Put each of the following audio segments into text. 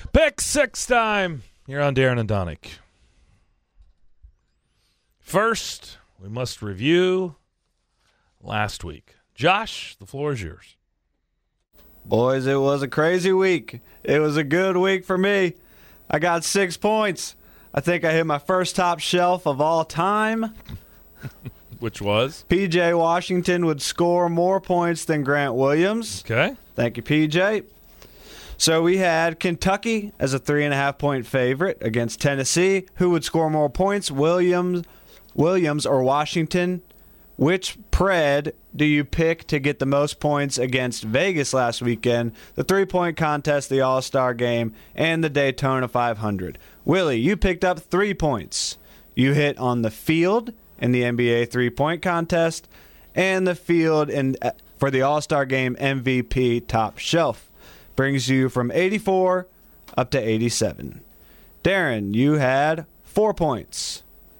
Pick six time here on Darren and Donick. First, we must review last week. Josh, the floor is yours. Boys, it was a crazy week. It was a good week for me. I got 6 points. I think I hit my first top shelf of all time. Which was? P.J. Washington would score more points than Grant Williams. Okay. Thank you, P.J. So we had Kentucky as a 3.5-point favorite against Tennessee. Who would score more points, Williams or Washington? Which pred do you pick to get the most points against Vegas last weekend, the 3-point contest, the All-Star Game, and the Daytona 500? Willie, you picked up 3 points. You hit on the field in the NBA 3-point contest and the field for the All-Star Game MVP top shelf. Brings you from 84 up to 87. Darren, you had 4 points.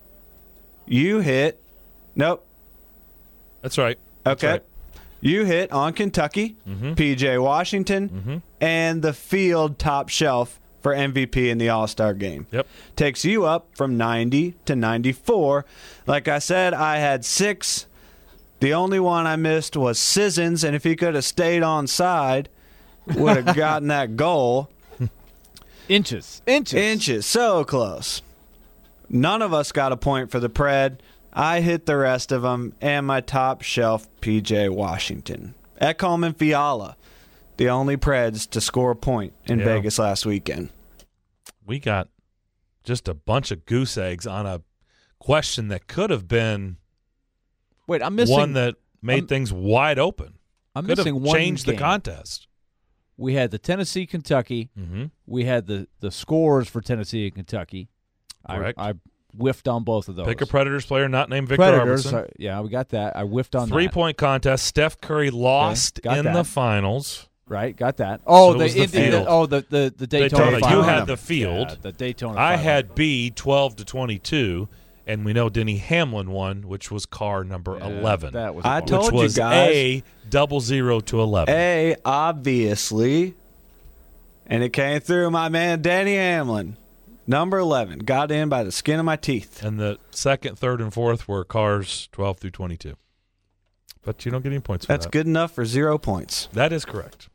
You hit... Nope. That's right. Okay. Right. You hit on Kentucky, P.J. Washington, and the field top shelf for MVP in the All-Star Game. Yep. Takes you up from 90 to 94. Like I said, I had 6. The only one I missed was Sissons, and if he could have stayed on side, would have gotten that goal. Inches. So close. None of us got a point for the pred. I hit the rest of them, and my top shelf, P.J. Washington. Ekholm and Fiala, the only Preds to score a point in Vegas last weekend. We got just a bunch of goose eggs on a question that could have been I'm missing one that made things wide open. I'm could missing have one changed game. the contest. We had the Tennessee-Kentucky. Mm-hmm. We had the scores for Tennessee and Kentucky. Correct. I whiffed on both of those. Pick a Predators player not named Victor Predators, Arvidsson. we got that. I whiffed on 3-point contest. Steph Curry lost got in that. the finals. Right, got that. Oh, So it was the field. The Daytona. You had the field. Yeah, the Daytona. I 500. had B, 12-22, and we know Denny Hamlin won, which was car number 11. That was. I awesome. told which you was guys. A, 00-11. A, obviously, and it came through my man Danny Hamlin. Number 11. Got in by the skin of my teeth. And the second, third, and fourth were cars 12-22. But you don't get any points for That's that. good enough for 0 points. That is correct.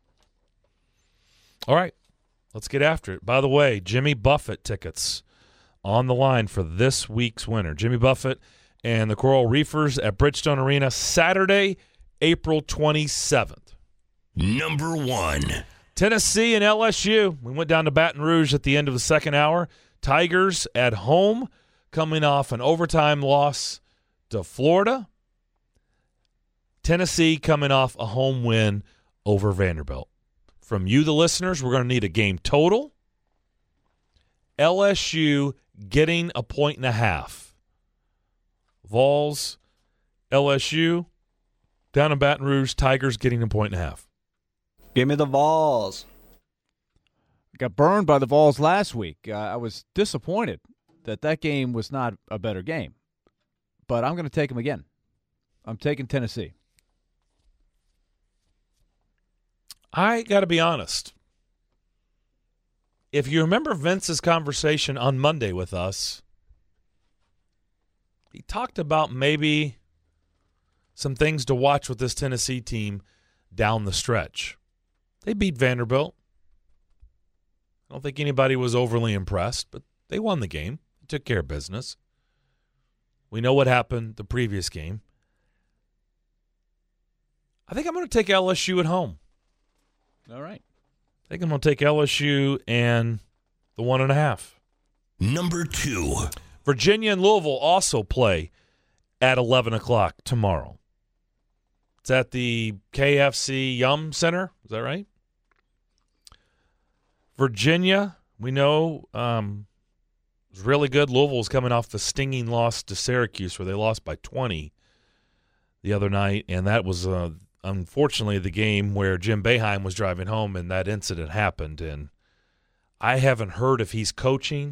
All right, let's get after it. By the way, Jimmy Buffett tickets on the line for this week's winner. Jimmy Buffett and the Coral Reefers at Bridgestone Arena, Saturday, April 27th. Number 1. Tennessee and LSU. We went down to Baton Rouge at the end of the second hour. Tigers at home, coming off an overtime loss to Florida. Tennessee coming off a home win over Vanderbilt. From you, the listeners, we're going to need a game total. LSU getting 1.5. Vols, LSU, down in Baton Rouge, Tigers getting 1.5. Give me the Vols. Got burned by the Vols last week. I was disappointed that game was not a better game. But I'm going to take them again. I'm taking Tennessee. I got to be honest. If you remember Vince's conversation on Monday with us, he talked about maybe some things to watch with this Tennessee team down the stretch. They beat Vanderbilt. I don't think anybody was overly impressed, but they won the game. They took care of business. We know what happened the previous game. I think I'm going to take LSU at home. All right. I think I'm going to take LSU and the 1.5. Number 2. Virginia and Louisville also play at 11 o'clock tomorrow. It's at the KFC Yum Center. Is that right? Virginia, we know, was really good. Louisville's coming off the stinging loss to Syracuse where they lost by 20 the other night, and that was unfortunately the game where Jim Boeheim was driving home and that incident happened. And I haven't heard if he's coaching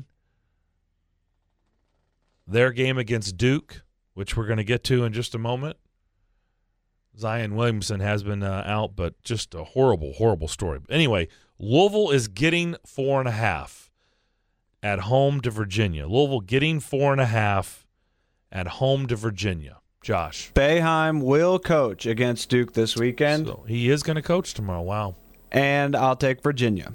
their game against Duke, which we're going to get to in just a moment. Zion Williamson has been out, but just a horrible, horrible story. But anyway, Louisville is getting 4.5 at home to Virginia. Louisville getting 4.5 at home to Virginia. Josh. Boeheim will coach against Duke this weekend. So he is going to coach tomorrow. Wow. And I'll take Virginia.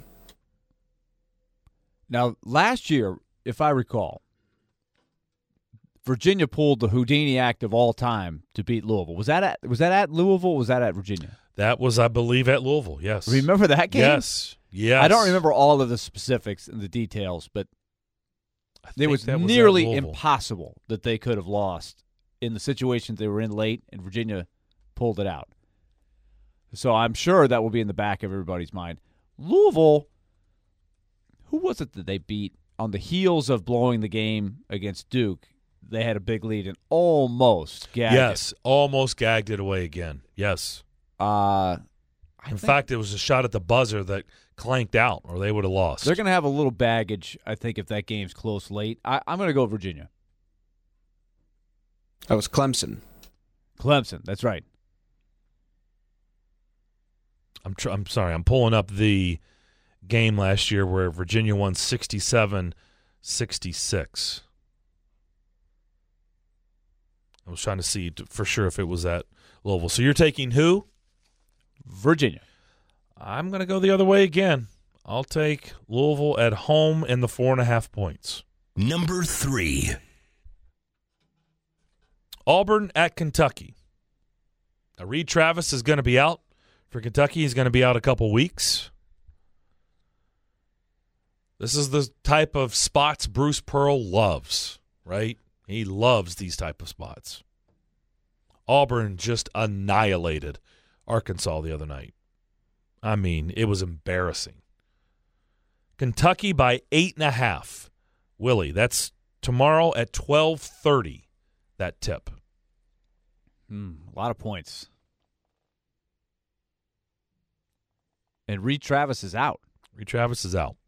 Now, last year, if I recall, Virginia pulled the Houdini act of all time to beat Louisville. Was that at Louisville or was that at Virginia? That was, I believe, at Louisville, yes. Remember that game? Yes. I don't remember all of the specifics and the details, but it was nearly impossible that they could have lost in the situations they were in late, and Virginia pulled it out. So I'm sure that will be in the back of everybody's mind. Louisville, who was it that they beat on the heels of blowing the game against Duke? They had a big lead and almost gagged it. Almost gagged it away again. Yes. In fact, it was a shot at the buzzer that clanked out, or they would have lost. They're going to have a little baggage, I think, if that game's close late. I'm going to go Virginia. That was Clemson. Clemson, that's right. I'm sorry. I'm pulling up the game last year where Virginia won 67-66. I was trying to see for sure if it was at Louisville. So you're taking who? Virginia. I'm going to go the other way again. I'll take Louisville at home and the 4.5 points. Number 3. Auburn at Kentucky. Now, Reed Travis is going to be out for Kentucky. He's going to be out a couple weeks. This is the type of spots Bruce Pearl loves, right? He loves these type of spots. Auburn just annihilated Arkansas the other night. I mean, it was embarrassing. Kentucky by 8.5. Willie, that's tomorrow at 12:30, that tip. A lot of points. And Reed Travis is out. Reed Travis is out.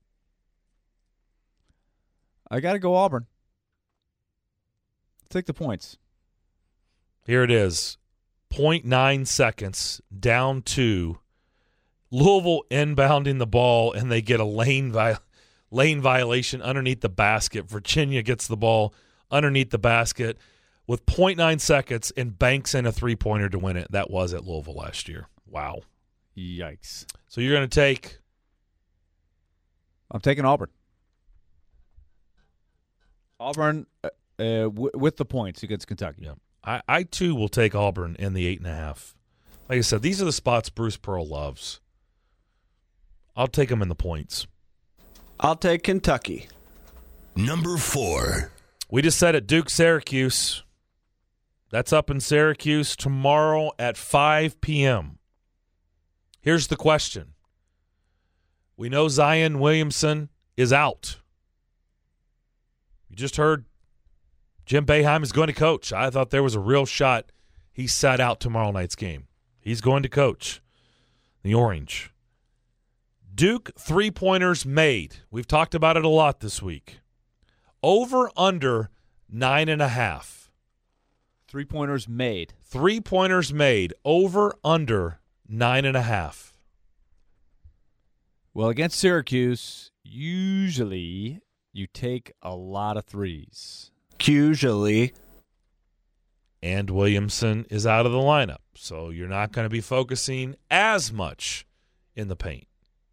I got to go Auburn. Take the points. Here it is. 0.9 seconds down to Louisville inbounding the ball, and they get a lane violation underneath the basket. Virginia gets the ball underneath the basket with 0.9 seconds and banks in a three-pointer to win it. That was at Louisville last year. Wow. Yikes. So you're going to take? I'm taking Auburn. Auburn with the points against Kentucky. Yeah. I too will take Auburn in the 8.5. Like I said, these are the spots Bruce Pearl loves. I'll take them in the points. I'll take Kentucky. Number 4. We just said it, Duke-Syracuse. That's up in Syracuse tomorrow at 5 p.m. Here's the question. We know Zion Williamson is out. You just heard Jim Boeheim is going to coach. I thought there was a real shot he sat out tomorrow night's game. He's going to coach the Orange. Duke three-pointers made. We've talked about it a lot this week. Over under 9.5. Three-pointers made. Three-pointers made. Over under 9.5. Well, against Syracuse, usually you take a lot of threes. Usually. And Williamson is out of the lineup, so you're not going to be focusing as much in the paint.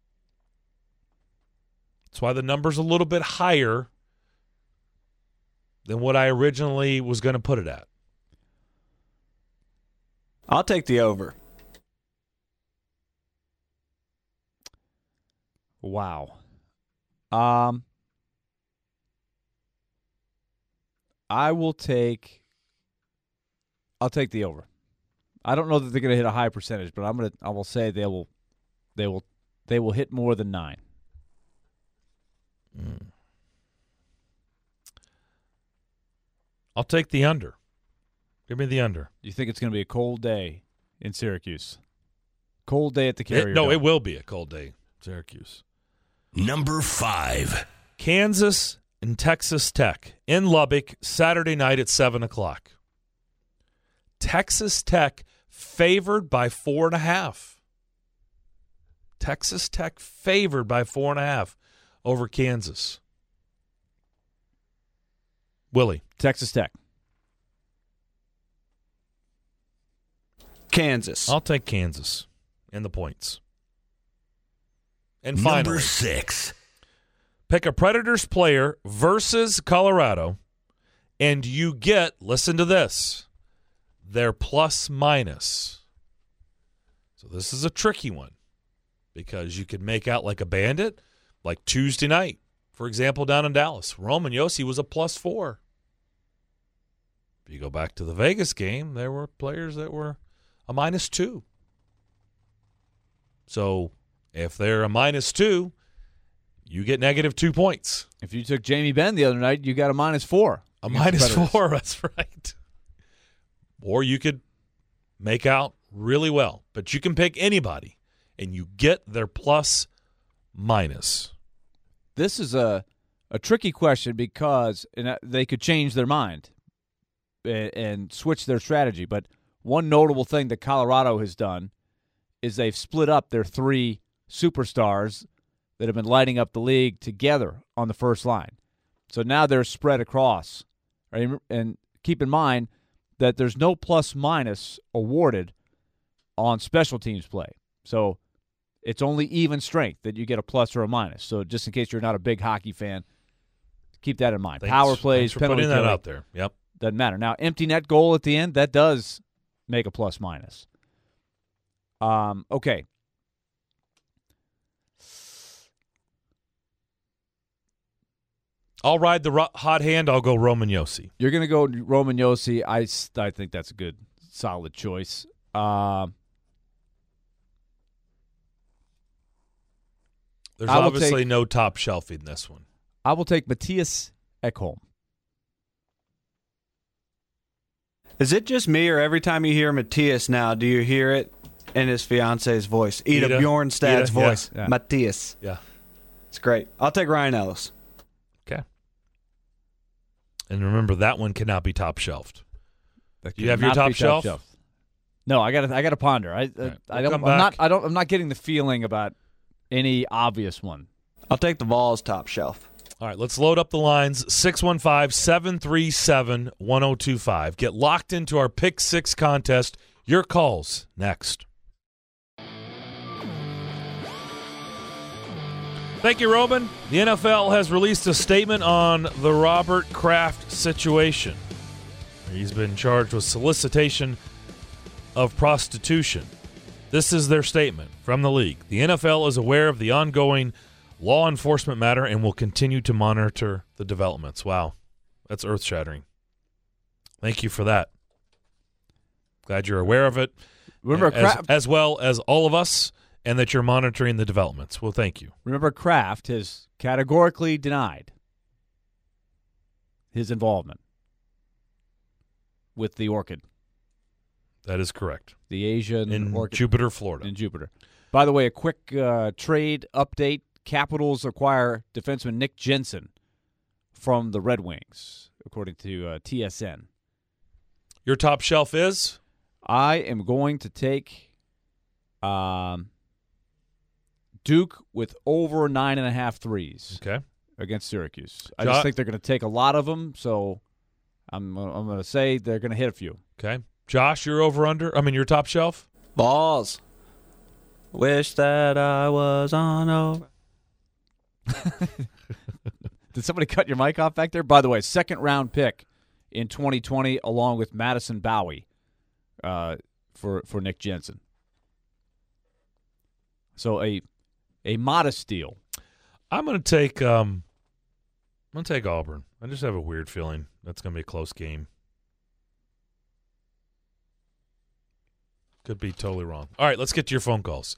That's why the number's a little bit higher than what I originally was going to put it at. I'll take the over. Wow. I'll take the over. I don't know that they're going to hit a high percentage, but I will say they will hit more than 9. I'll take the under. Give me the under. You think it's going to be a cold day in Syracuse? Cold day at the Carrier No, Dome. it will be a cold day in Syracuse. Number 5. Kansas and Texas Tech in Lubbock, Saturday night at 7 o'clock. Texas Tech favored by 4.5. Texas Tech favored by 4.5 over Kansas. Willie. Texas Tech. Kansas. I'll take Kansas and the points. And Number finally, 6. pick a Predators player versus Colorado, and you get, listen to this, their plus-minus. So this is a tricky one because you could make out like a bandit, like Tuesday night, for example, down in Dallas. Roman Josi was a +4. If you go back to the Vegas game, there were players that were a -2. So if they're a -2, you get -2 points. If you took Jamie Benn the other night, you got a -4. A -4, that's right. Or you could make out really well. But you can pick anybody, and you get their plus-minus. This is a tricky question because they could change their mind and switch their strategy. But one notable thing that Colorado has done is they've split up their 3 superstars that have been lighting up the league together on the first line. So now they're spread across. Right? And keep in mind that there's no plus-minus awarded on special teams play. So it's only even strength that you get a plus or a minus. So just in case you're not a big hockey fan, keep that in mind. Power plays, thanks for penalty putting that killing, out there. Yep. doesn't matter. Now, empty net goal at the end, that does make a plus-minus. Okay. I'll ride the hot hand. I'll go Roman Josi. You're going to go Roman Josi. I think that's a good, solid choice. There's obviously no top shelf in this one. I will take Matthias Ekholm. Is it just me, or every time you hear Matthias now, do you hear it in his fiance's voice? Ida Bjornstad's voice. Yeah. Matthias. Yeah. It's great. I'll take Ryan Ellis. Okay. And remember, that one cannot be top shelved. Do you have your top shelf? No, I got to ponder. I'm not getting the feeling about any obvious one. I'll take the Vols top shelf. All right, let's load up the lines. 615-737-1025. Get locked into our Pick 6 contest. Your calls next. Thank you, Roman. The NFL has released a statement on the Robert Kraft situation. He's been charged with solicitation of prostitution. This is their statement from the league. The NFL is aware of the ongoing law enforcement matter and will continue to monitor the developments. Wow, that's earth-shattering. Thank you for that. Glad you're aware of it, remember, as well as all of us, and that you're monitoring the developments. Well, thank you. Remember, Kraft has categorically denied his involvement with the Orchid. That is correct. The Asian Orchid. Jupiter, Florida. In Jupiter. By the way, a quick trade update. Capitals acquire defenseman Nick Jensen from the Red Wings, according to TSN. Your top shelf is? I am going to take Duke with over 9.5 threes. Okay. Against Syracuse. I just think they're going to take a lot of them, so I'm going to say they're going to hit a few. Okay. Josh, your your top shelf? Balls. Wish that I was on over. Did somebody cut your mic off back there? By the way, second-round pick in 2020 along with Madison Bowie for Nick Jensen. So a modest deal. I'm going to take Auburn. I just have a weird feeling that's going to be a close game. Could be totally wrong. All right, let's get to your phone calls.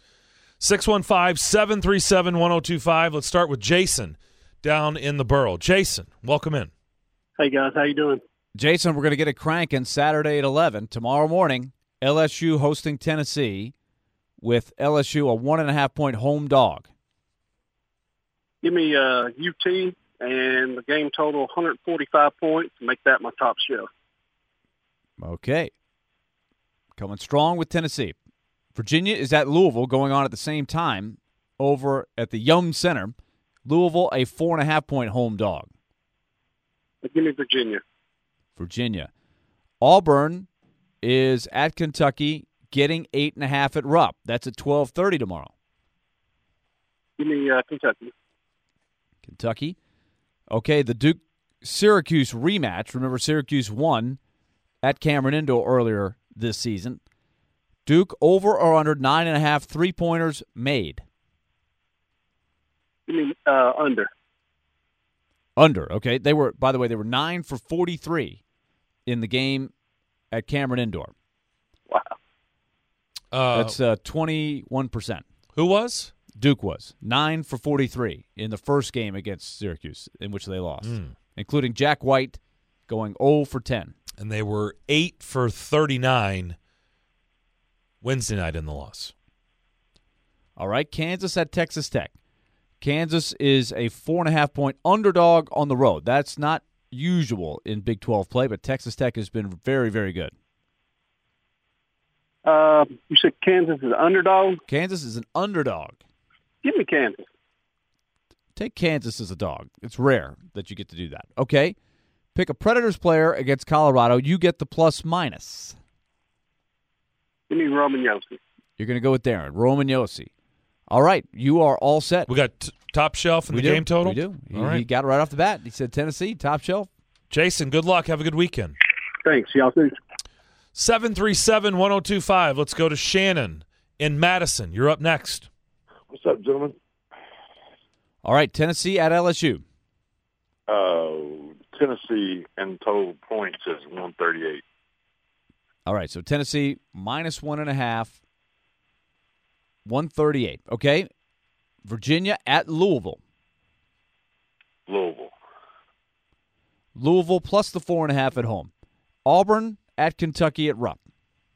615-737-1025. Let's start with Jason down in the borough. Jason, welcome in. Hey, guys. How you doing? Jason, we're going to get it cranking Saturday at 11. Tomorrow morning, LSU hosting Tennessee with LSU a 1.5-point home dog. Give me UT and the game total 145 points. Make that my top shelf. Okay. Coming strong with Tennessee. Virginia is at Louisville going on at the same time. over at the Yum Center. Louisville, a 4.5-point home dog. Give me Virginia. Virginia. Auburn is at Kentucky, getting 8.5 at Rupp. That's at 12:30 tomorrow. Give me Kentucky. Kentucky. Okay, the Duke-Syracuse rematch. Remember, Syracuse won at Cameron Indoor earlier this season. Duke over or under 9.5 three-pointers made. Give me under. Under, okay. They were 9 for 43 in the game at Cameron Indoor. Wow. That's 21%. Who was? Duke was 9 for 43 in the first game against Syracuse, in which they lost, including Jack White going 0 for 10. And they were 8 for 39 Wednesday night in the loss. All right, Kansas at Texas Tech. Kansas is a 4.5-point underdog on the road. That's not usual in Big 12 play, but Texas Tech has been very, very good. You said Kansas is an underdog? Kansas is an underdog. Give me Kansas. Take Kansas as a dog. It's rare that you get to do that. Okay. Pick a Predators player against Colorado. You get the plus-minus. Give me Roman Yossi. You're going to go with Darren. Roman Yossi. All right. You are all set. We got top shelf in the game total? We do. All right. He got it right off the bat. He said Tennessee, top shelf. Jason, good luck. Have a good weekend. Thanks. Y'all too. 737-1025. Let's go to Shannon in Madison. You're up next. What's up, gentlemen? All right, Tennessee at LSU. Tennessee and total points is 138. All right, so Tennessee minus 1.5, 138. Okay, Virginia at Louisville. Louisville plus the 4.5 at home. Auburn at Kentucky at Rupp.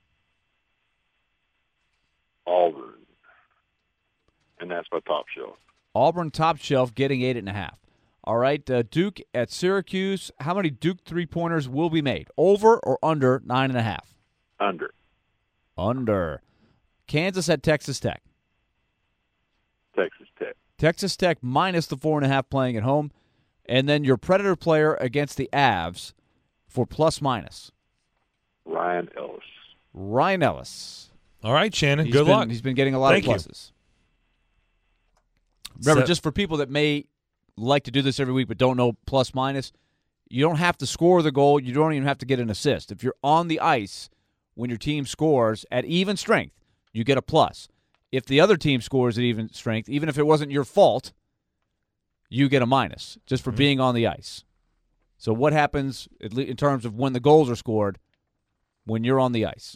Auburn. And that's my top shelf. Auburn top shelf getting 8.5. All right, Duke at Syracuse. How many Duke three-pointers will be made? Over or under 9.5? Under. Under. Kansas at Texas Tech. Texas Tech. Texas Tech minus the 4.5 playing at home. And then your Predator player against the Avs for plus-minus. Ryan Ellis. Ryan Ellis. All right, Shannon. Good luck. He's been getting a lot of pluses. Remember, just for people that may like to do this every week but don't know plus-minus, you don't have to score the goal. You don't even have to get an assist. If you're on the ice when your team scores at even strength, you get a plus. If the other team scores at even strength, even if it wasn't your fault, you get a minus just for being on the ice. So what happens in terms of when the goals are scored when you're on the ice?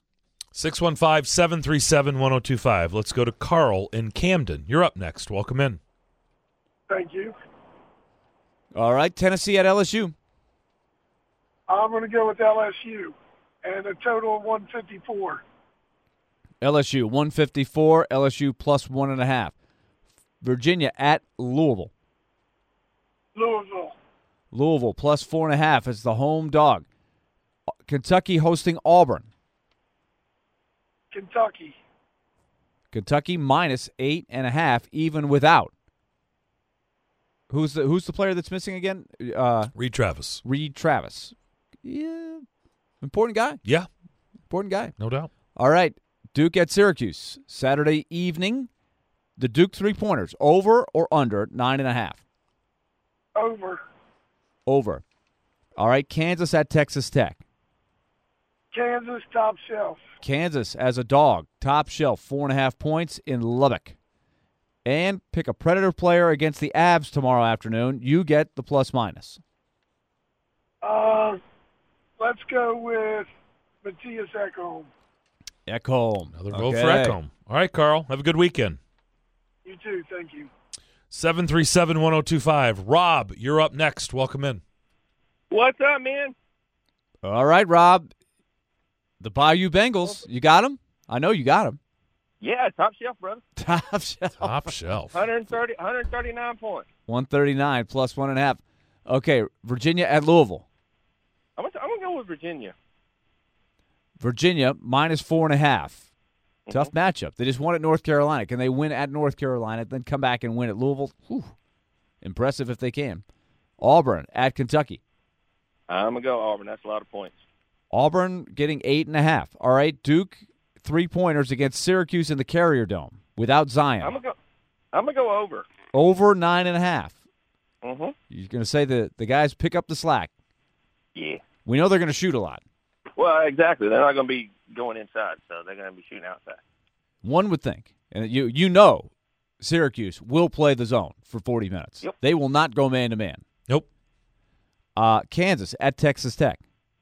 615-737-1025. Let's go to Carl in Camden. You're up next. Welcome in. Thank you. All right, Tennessee at LSU. I'm going to go with LSU and a total of 154. LSU, 154. LSU plus 1.5. Virginia at Louisville. Louisville plus 4.5 is the home dog. Kentucky hosting Auburn. Kentucky minus 8.5, even without. Who's the player that's missing again? Reed Travis. Yeah. Important guy. Yeah. Important guy. No doubt. All right. Duke at Syracuse. Saturday evening. The Duke three-pointers. Over or under 9.5? Over. All right. Kansas at Texas Tech. Kansas top shelf. Kansas as a dog. Top shelf. 4.5 points in Lubbock. And pick a Predator player against the Avs tomorrow afternoon. You get the plus-minus. Let's go with Matthias Ekholm. Another vote for Ekholm. All right, Carl. Have a good weekend. You too. Thank you. 737-1025. Rob, you're up next. Welcome in. What's up, man? All right, Rob. The Bayou Bengals. You got them? I know you got them. Yeah, top shelf, brother. Top shelf. 139 points. 139 plus 1.5. Okay, Virginia at Louisville. I'm going to go with Virginia. Virginia minus 4.5. Tough matchup. They just won at North Carolina. Can they win at North Carolina, then come back and win at Louisville? Whew. Impressive if they can. Auburn at Kentucky. I'm going to go Auburn. That's a lot of points. Auburn getting 8.5. All right, Duke, 3-pointers against Syracuse in the Carrier Dome without Zion. I'm going to go over. Over 9.5. Mm-hmm. You're going to say the guys pick up the slack. Yeah. We know they're going to shoot a lot. Well, exactly. They're not going to be going inside, so they're going to be shooting outside. One would think, and you know Syracuse will play the zone for 40 minutes. Yep. They will not go man-to-man. Nope. Kansas at Texas Tech.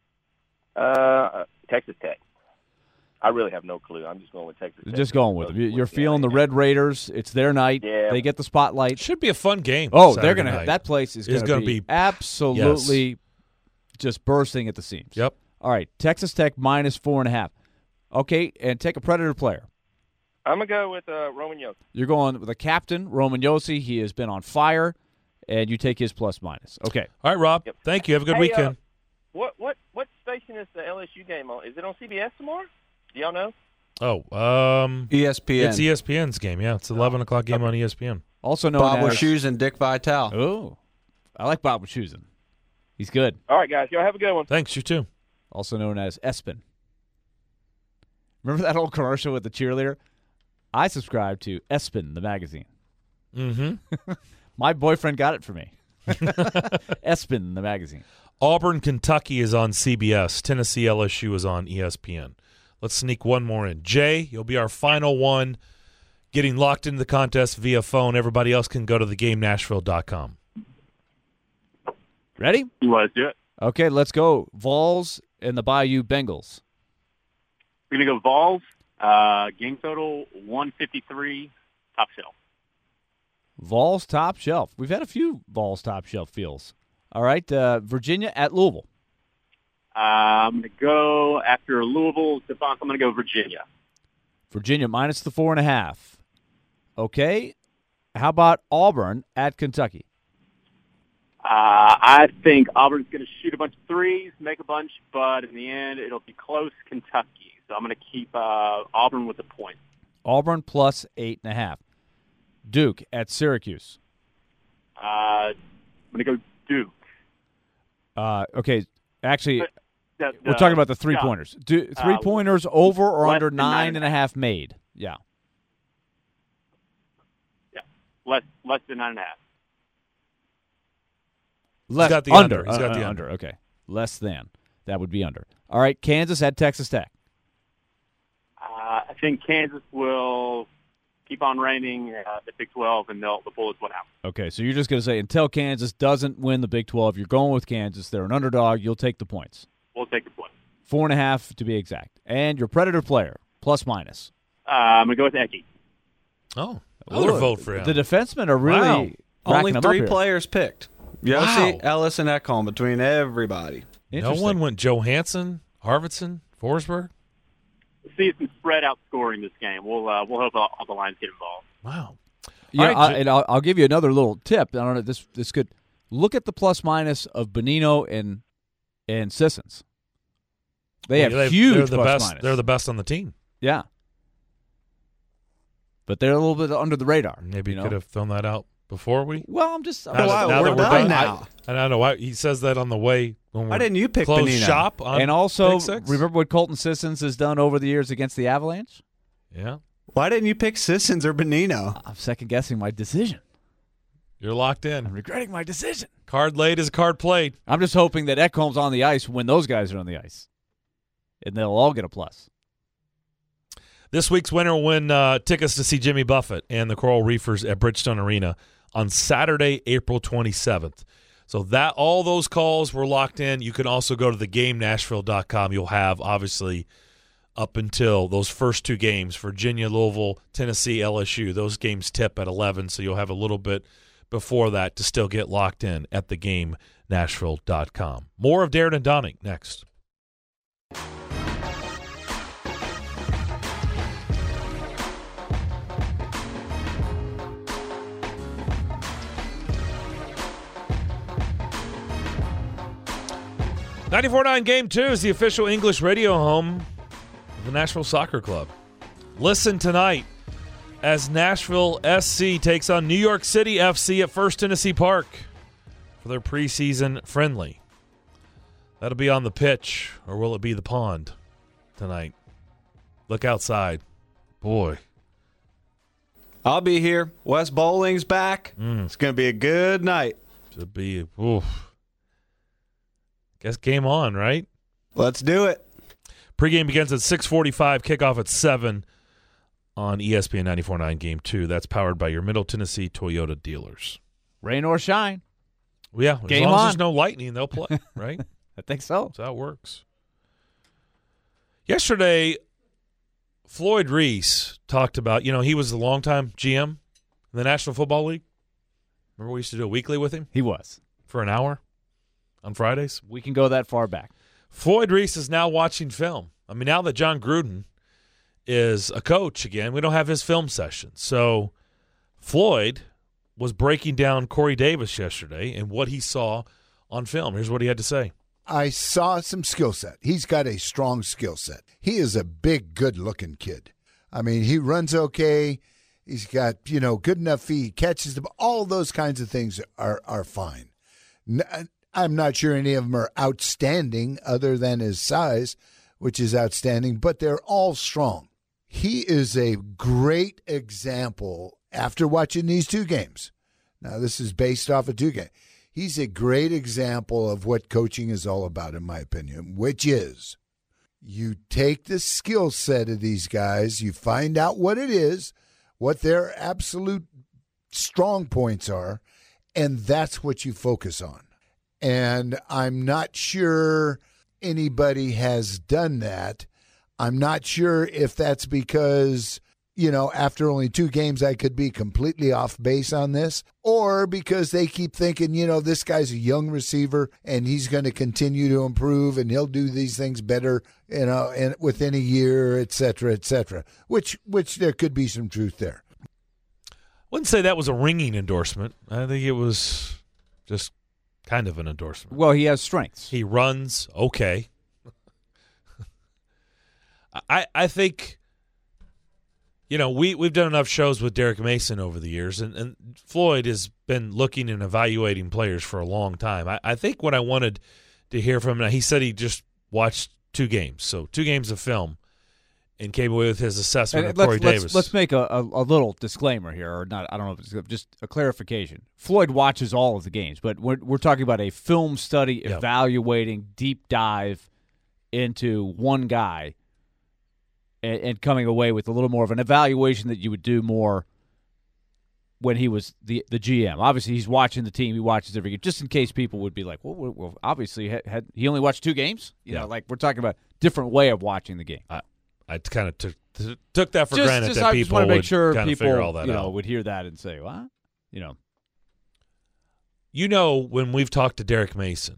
Texas Tech. I really have no clue. I'm just going with Texas Tech. Just going with them. You're feeling the Red Raiders. It's their night. Yeah. They get the spotlight. Should be a fun game. Oh, Saturday they're going to night. have that place is going to be absolutely just bursting at the seams. Yep. All right, Texas Tech minus 4.5. Okay, and take a Predator player. I'm going to go with Roman Yossi. You're going with the captain, Roman Yossi. He has been on fire, and you take his plus-minus. Okay. All right, Rob. Yep. Thank you. Have a good Hey, weekend. What station is the LSU game on? Is it on CBS tomorrow? Do y'all know? ESPN. It's ESPN's game. Yeah, it's 11 o'clock game on ESPN. Also known Bob as Wischusen and Dick Vitale. Oh, I like Bob Wischusen. He's good. All right, guys. Y'all have a good one. Thanks. You too. Also known as Espen. Remember that old commercial with the cheerleader? I subscribe to Espen, the magazine. Mm-hmm. My boyfriend got it for me. Espen, the magazine. Auburn, Kentucky is on CBS. Tennessee, LSU is on ESPN. Let's sneak one more in. Jay, you'll be our final one getting locked into the contest via phone. Everybody else can go to thegamenashville.com. Ready? Let's do it. Okay, let's go. Vols and the Bayou Bengals. We're going to go Vols. Game total 153, top shelf. Vols top shelf. We've had a few Vols top shelf feels. All right, Virginia at Louisville. I'm going to go after Louisville's debacle. I'm going to go Virginia. Virginia minus the 4.5. Okay, how about Auburn at Kentucky? I think Auburn's going to shoot a bunch of threes, make a bunch, but in the end, it'll be close Kentucky. So I'm going to keep Auburn with the point. Auburn plus 8.5. Duke at Syracuse. I'm going to go Duke. Okay, actually, we're talking about the three-pointers. Three-pointers over or under 9.5 made? Yeah. Yeah, less than 9.5. Less, He's got the under. under. He's got the under. Okay, less than. That would be under. All right, Kansas at Texas Tech. I think Kansas will keep on reigning the Big 12, and they'll pull this one out. Okay, so you're just going to say until Kansas doesn't win the Big 12, you're going with Kansas. They're an underdog. You'll take the points. We'll take the point. 4.5 to be exact. And your Predator player, plus minus. I'm going to go with Eki. Oh, another vote for him. The defensemen are really Only racking 3 them up players picked. Yossi, Ellis, and Ekholm between everybody. here. No one went Johansson, Arvidsson, Forsberg. See some spread out scoring this game. We'll hope all the lines get involved. Wow. Yeah, All right, and I'll give you another little tip. I don't know this could look at the plus minus of Bonino and Sissons. They have huge they're the plus best. minus. They're the best on the team. Yeah, but they're a little bit under the radar. Maybe you know? could have thrown that out before we. Well, I'm just. Now that we're we're done done now. I don't know why he says that on the way. When Why didn't you pick close Bonino? shop on And also, Big Six? remember what Colton Sissons has done over the years against the Avalanche? Yeah, Why didn't you pick Sissons or Bonino? I'm second-guessing my decision. you're locked I'm in. regretting my decision. Card laid is card played. I'm just hoping that Ekholm's on the ice when those guys are on the ice, and they'll all get a plus. This week's winner will win tickets to see Jimmy Buffett and the Coral Reefers at Bridgestone Arena on Saturday, April 27th. So that all those calls were locked in. You can also go to thegamenashville.com. You'll have, obviously, up until those first 2 games, Virginia, Louisville, Tennessee, LSU. Those games tip at 11, so you'll have a little bit before that to still get locked in at thegamenashville.com. More of Darren and Donnie next. .94.9 Game 2 is the official English radio home of the Nashville Soccer Club. Listen tonight as Nashville SC takes on New York City FC at First Tennessee Park for their preseason friendly. That'll be on the pitch, or will it be the pond tonight? Look outside. Boy. I'll be here. Wes Bowling's back. It's going to be a good night. Should be. Oof. Guess game on, right? Let's do it. Pregame begins at 6:45, kickoff at 7 on ESPN 94.9 Game 2. That's powered by your Middle Tennessee Toyota dealers. Rain or shine. Yeah, game as long on. as there's no lightning, they'll play, right? I think so. That's how it works. Yesterday, Floyd Reese talked about, he was the longtime GM in the National Football League. Remember we used to do a weekly with him? He was. For an hour on Fridays? We can go that far back. Floyd Reese is now watching film. I mean, now that John Gruden is a coach again, we don't have his film session. So Floyd was breaking down Corey Davis yesterday and what he saw on film. Here's what he had to say. I saw some skill set. He's got a strong skill set. He is a big, good-looking kid. I mean, he runs okay. He's got, good enough feet. He catches the ball. All those kinds of things are fine. I'm not sure any of them are outstanding other than his size, which is outstanding, but they're all strong. He is a great example after watching these two games. Now, this is based off of two games. He's a great example of what coaching is all about, in my opinion, which is you take the skill set of these guys, you find out what it is, what their absolute strong points are, and that's what you focus on. And I'm not sure anybody has done that. I'm not sure if that's because, after only two games, I could be completely off base on this, or because they keep thinking, this guy's a young receiver and he's going to continue to improve and he'll do these things better, and within a year, et cetera, which there could be some truth there. I wouldn't say that was a ringing endorsement. I think it was just kind of an endorsement. Well, he has strengths. He runs okay. I think, we've done enough shows with Derek Mason over the years, and Floyd has been looking and evaluating players for a long time. I think what I wanted to hear from him, he said he just watched two games, so 2 games of film, and came away with his assessment of Corey Davis. Let's make a little disclaimer here, or not. I don't know if it's just a clarification. Floyd watches all of the games, but we're talking about a film study, evaluating, deep dive into one guy, and coming away with a little more of an evaluation that you would do more when he was the GM. Obviously, he's watching the team. He watches every game, just in case people would be like, well obviously, he only watched 2 games? We're talking about a different way of watching the game. I kind of took that for granted that people would make sure kind of people, figure all that out. Would hear that and say, what? When we've talked to Derek Mason,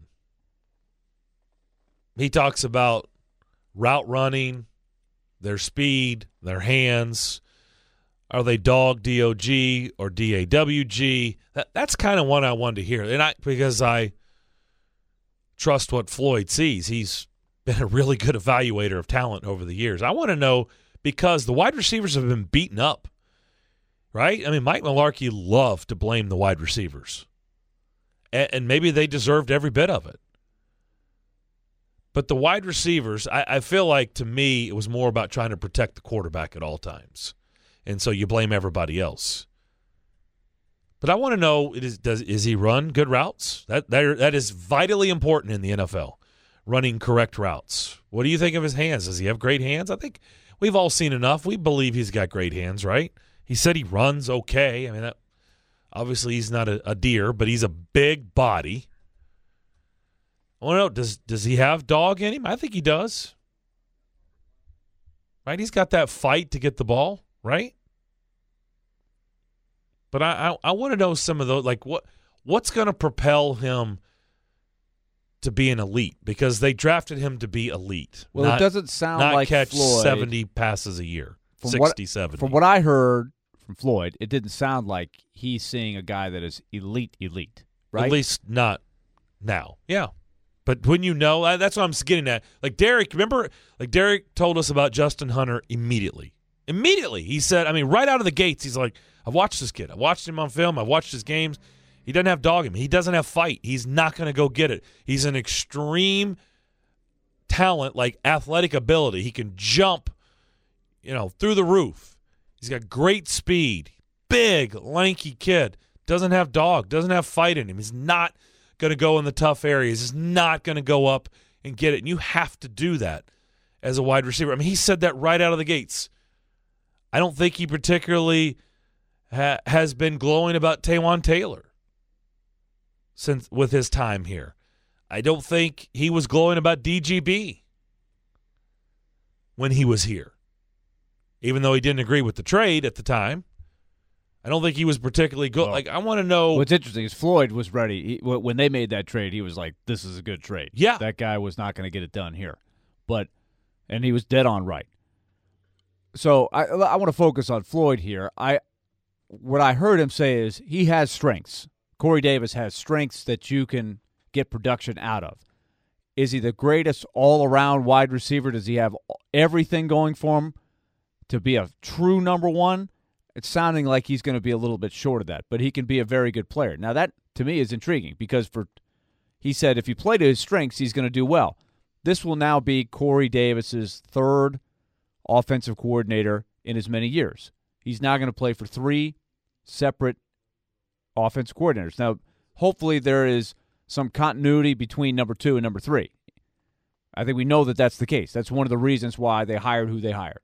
he talks about route running, their speed, their hands. Are they dog, D-O-G, or D-A-W-G? That's kind of what I wanted to hear. Because I trust what Floyd sees. He's been a really good evaluator of talent over the years. I want to know, because the wide receivers have been beaten up, right? I mean, Mike Mularkey loved to blame the wide receivers. And maybe they deserved every bit of it. But the wide receivers, I feel like, to me, it was more about trying to protect the quarterback at all times. And so you blame everybody else. But I want to know, is he run good routes? That is vitally important in the NFL, running correct routes. What do you think of his hands? Does he have great hands? I think we've all seen enough. We believe he's got great hands, right? He said he runs okay. I mean, obviously he's not a deer, but he's a big body. I want to know, does he have dog in him? I think he does. Right? He's got that fight to get the ball, right? But I want to know some of those, like what's going to propel him to be an elite, because they drafted him to be elite. Well, it doesn't sound like catch Floyd, 70 passes a year, 70. From what I heard from Floyd, it didn't sound like he's seeing a guy that is elite, right? At least not now. Yeah. But when that's what I'm getting at. Like Derek, remember, Derek told us about Justin Hunter immediately. Immediately, he said, right out of the gates, he's like, I've watched this kid. I've watched him on film. I've watched his games. He doesn't have dog in him. He doesn't have fight. He's not going to go get it. He's an extreme talent, like athletic ability. He can jump, through the roof. He's got great speed. Big, lanky kid. Doesn't have dog. Doesn't have fight in him. He's not going to go in the tough areas. He's not going to go up and get it. And you have to do that as a wide receiver. He said that right out of the gates. I don't think he particularly has been glowing about Taywan Taylor since with his time here. I don't think he was glowing about DGB when he was here, even though he didn't agree with the trade at the time. I don't think he was particularly good. I want to know. What's interesting is Floyd was ready. When they made that trade, he was like, this is a good trade. Yeah. That guy was not going to get it done here. And he was dead on right. So I want to focus on Floyd here. What I heard him say is he has strengths. Corey Davis has strengths that you can get production out of. Is he the greatest all-around wide receiver? Does he have everything going for him to be a true number one? It's sounding like he's going to be a little bit short of that, but he can be a very good player. Now that, to me, is intriguing because he said if you play to his strengths, he's going to do well. This will now be Corey Davis's third offensive coordinator in as many years. He's now going to play for 3 separate offensive coordinators. Now, hopefully there is some continuity between number 2 and number 3. I think we know that that's the case. That's one of the reasons why they hired who they hired.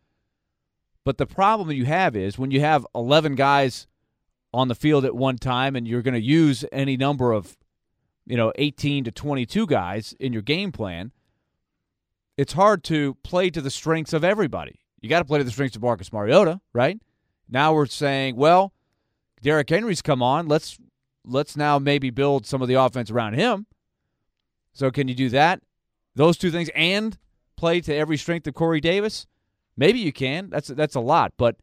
But the problem you have is when you have 11 guys on the field at one time and you're going to use any number of 18 to 22 guys in your game plan, it's hard to play to the strengths of everybody. You got to play to the strengths of Marcus Mariota, right? Now we're saying, well, Derrick Henry's come on. Let's now maybe build some of the offense around him. So can you do that? Those two things and play to every strength of Corey Davis? Maybe you can. That's a lot. But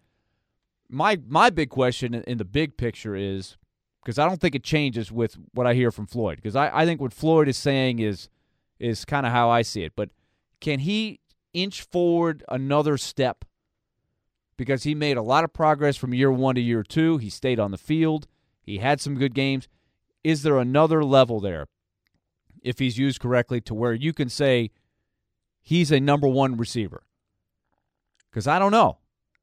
my big question in the big picture is, because I don't think it changes with what I hear from Floyd, because I think what Floyd is saying is kind of how I see it. But can he inch forward another step? Because he made a lot of progress from year 1 to year 2. He stayed on the field. He had some good games. Is there another level there, if he's used correctly, to where you can say he's a number 1 receiver? Because I don't know.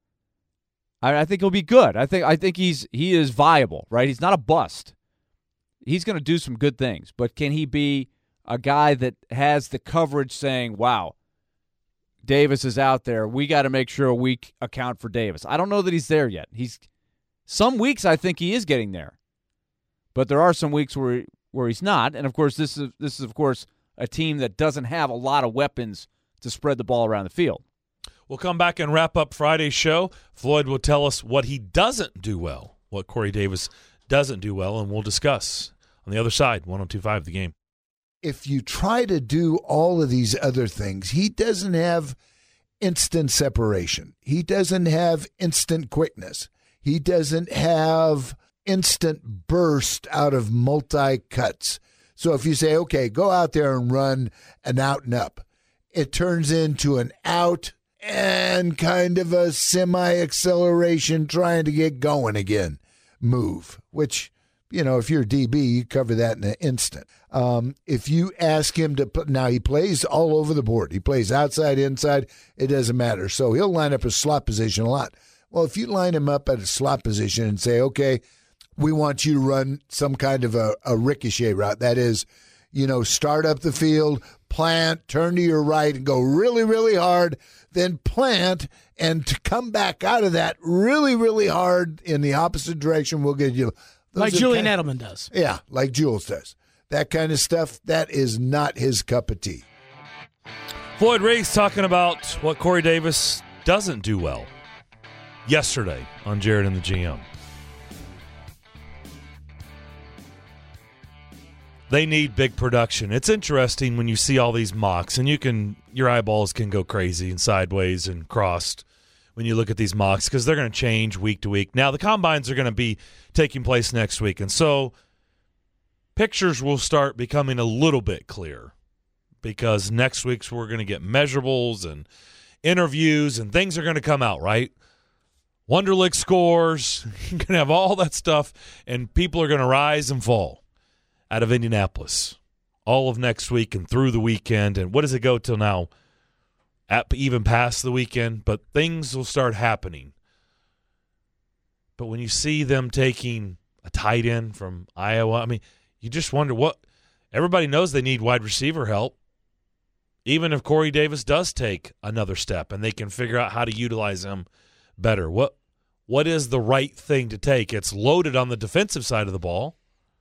I think he'll be good. I think he is viable, right? He's not a bust. He's going to do some good things. But can he be a guy that has the coverage saying, wow, Davis is out there. We got to make sure we account for Davis. I don't know that he's there yet. Some weeks I think he is getting there. But there are some weeks where he's not. And, of course, this is of course, a team that doesn't have a lot of weapons to spread the ball around the field. We'll come back and wrap up Friday's show. Floyd will tell us what he doesn't do well, what Corey Davis doesn't do well, and we'll discuss on the other side, 102.5 The Game. If you try to do all of these other things, he doesn't have instant separation. He doesn't have instant quickness. He doesn't have instant burst out of multi-cuts. So if you say, okay, go out there and run an out and up, it turns into an out and kind of a semi-acceleration trying to get going again move, which, if you're a DB, you cover that in an instant. If you ask him to now he plays all over the board. He plays outside, inside. It doesn't matter. So he'll line up a slot position a lot. Well, if you line him up at a slot position and say, okay, we want you to run some kind of a ricochet route. That is, start up the field, plant, turn to your right, and go really, really hard, then plant, and to come back out of that really, really hard in the opposite direction, we'll get you. Like Julian Edelman does. Yeah, like Jules does. That kind of stuff, that is not his cup of tea. Floyd Riggs talking about what Corey Davis doesn't do well yesterday on Jared and the GM. They need big production. It's interesting when you see all these mocks, and your eyeballs can go crazy and sideways and crossed when you look at these mocks because they're going to change week to week. Now, the combines are going to be taking place next week, and so pictures will start becoming a little bit clear because next week's we're going to get measurables and interviews and things are going to come out, right? Wonderlic scores. You're going to have all that stuff, and people are going to rise and fall out of Indianapolis all of next week and through the weekend. And what does it go till now? Even past the weekend, but things will start happening. But when you see them taking a tight end from Iowa, I mean, you just wonder what – everybody knows they need wide receiver help. Even if Corey Davis does take another step and they can figure out how to utilize him better. What is the right thing to take? It's loaded on the defensive side of the ball.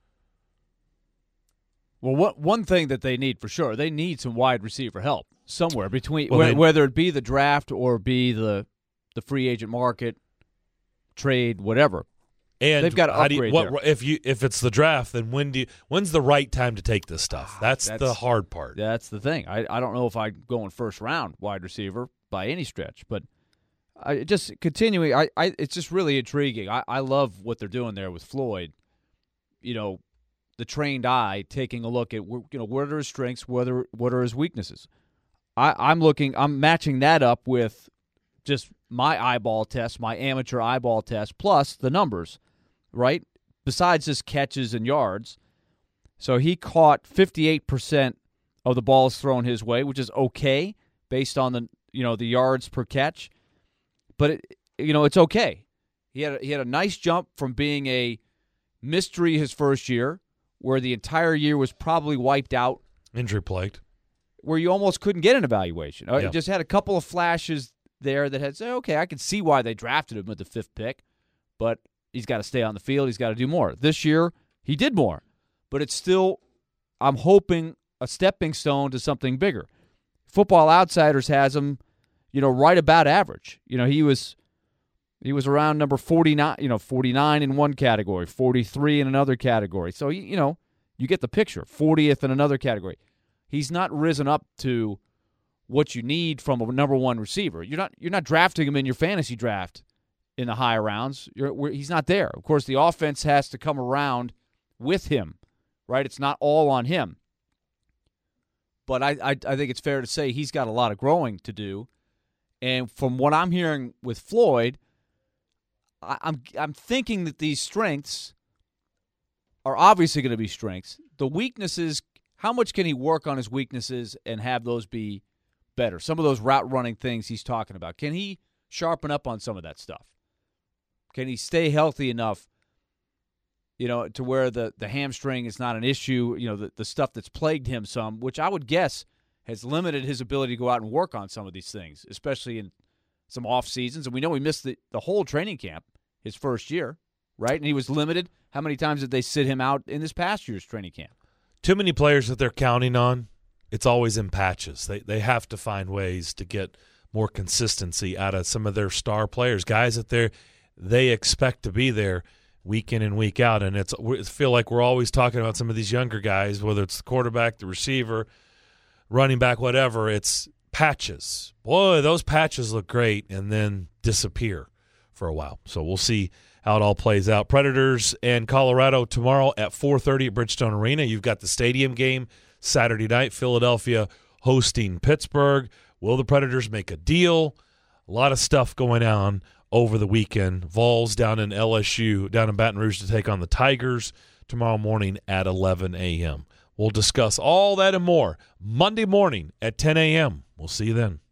Well, one thing that they need for sure, they need some wide receiver help somewhere between whether it be the draft or be the free agent market, trade, whatever. And they've got to upgrade there. If it's the draft, then when's the right time to take this stuff? That's the hard part. That's the thing. I don't know if I go in first round wide receiver by any stretch, but just continuing. It's just really intriguing. I love what they're doing there with Floyd. You know, the trained eye taking a look at what are his strengths, what are his weaknesses. I'm matching that up with just my eyeball test, my amateur eyeball test, plus the numbers. Right? Besides just catches and yards. So he caught 58% of the balls thrown his way, which is okay based on the yards per catch. But it's okay. He had a nice jump from being a mystery his first year, where the entire year was probably wiped out. Injury plagued. Where you almost couldn't get an evaluation. He just had a couple of flashes there that had said, okay, I can see why they drafted him at the 5th pick, but he's got to stay on the field. He's got to do more. This year, he did more. But it's still, I'm hoping, a stepping stone to something bigger. Football Outsiders has him, right about average. He was around number 49, 49 in one category, 43 in another category. So, you get the picture. 40th in another category. He's not risen up to what you need from a number one receiver. You're not drafting him in your fantasy draft in the higher rounds. He's not there. Of course, the offense has to come around with him, right? It's not all on him. But I think it's fair to say he's got a lot of growing to do. And from what I'm hearing with Floyd, I'm thinking that these strengths are obviously going to be strengths. The weaknesses, how much can he work on his weaknesses and have those be better? Some of those route running things he's talking about. Can he sharpen up on some of that stuff? Can he stay healthy enough, to where the hamstring is not an issue, the stuff that's plagued him some, which I would guess has limited his ability to go out and work on some of these things, especially in some off seasons. And we know he missed the whole training camp his first year, right? And he was limited. How many times did they sit him out in this past year's training camp? Too many players that they're counting on. It's always in patches. They have to find ways to get more consistency out of some of their star players, guys that they expect to be there week in and week out. And it feel like we're always talking about some of these younger guys, whether it's the quarterback, the receiver, running back, whatever. It's patches. Boy, those patches look great and then disappear for a while. So we'll see how it all plays out. Predators and Colorado tomorrow at 4:30 at Bridgestone Arena. You've got the stadium game Saturday night, Philadelphia hosting Pittsburgh. Will the Predators make a deal? A lot of stuff going on over the weekend. Vols down in LSU, down in Baton Rouge to take on the Tigers tomorrow morning at 11 a.m. We'll discuss all that and more Monday morning at 10 a.m. We'll see you then.